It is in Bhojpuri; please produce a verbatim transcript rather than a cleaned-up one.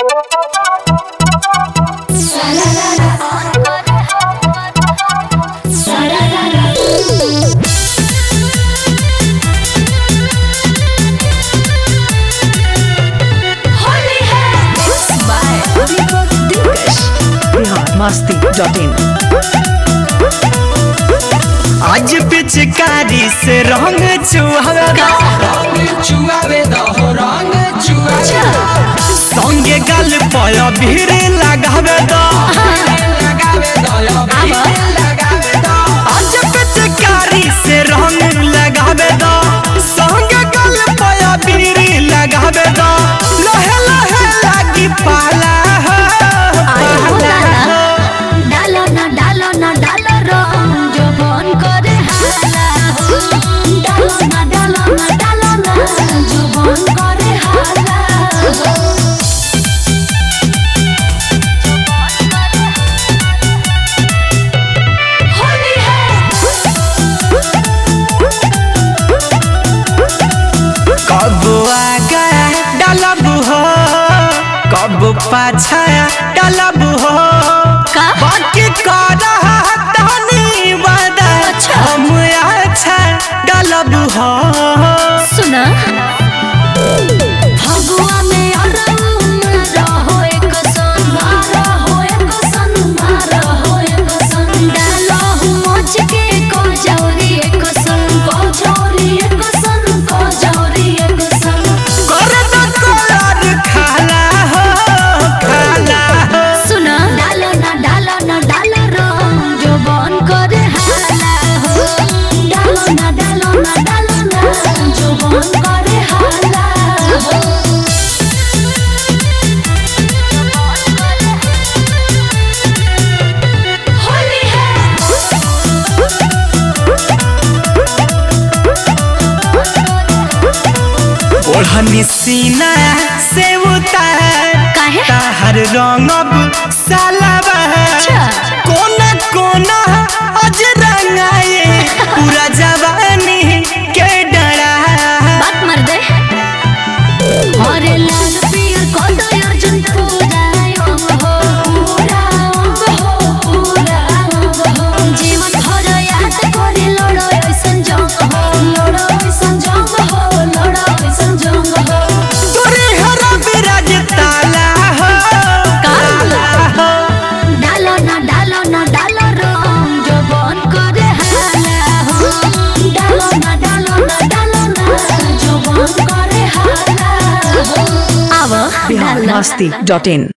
Masti dot in. आज पिचकारी से रंग चुहावे संगे गल पय भीड़ लगावे दो। आज पिचकारी से रंग लगावे दो संगे गल पय भीड़ लगावे दो। लहे लहे लागी पाला पाछा डालब हो बाकी करा तनी वादा हम अच्छा डालब हो। सुना भगवा में रहो एक सन रहो एक सन रहो एक सन डालो मोच के को जौरी एक सन को जौरी एक सन को जौरी एक सन कर द कलर खाला ओढ़नी सीना से उतार ताहर रंग अब सालाबा कोना कोना अज रंगाए पूरा जवानी के डरा। बात मर दे अरे लाल पियर कोडो अर्जुन पूरा अंग हो पूरा अंग हो पूरा अंग हो जीवन भर याद करे लड़ो ऐसन जंग हो लड़ो ऐसन जंग हो लड़ो ऐसन जंग हो। तोरे हरा बिराज ताला हो काला हो डालो ना डालो ना डालो रंग जो बन करे हाला हो डालो ना डालो ना डालो ना जो बन करे हाला हो। आवा मस्ती डॉट इन।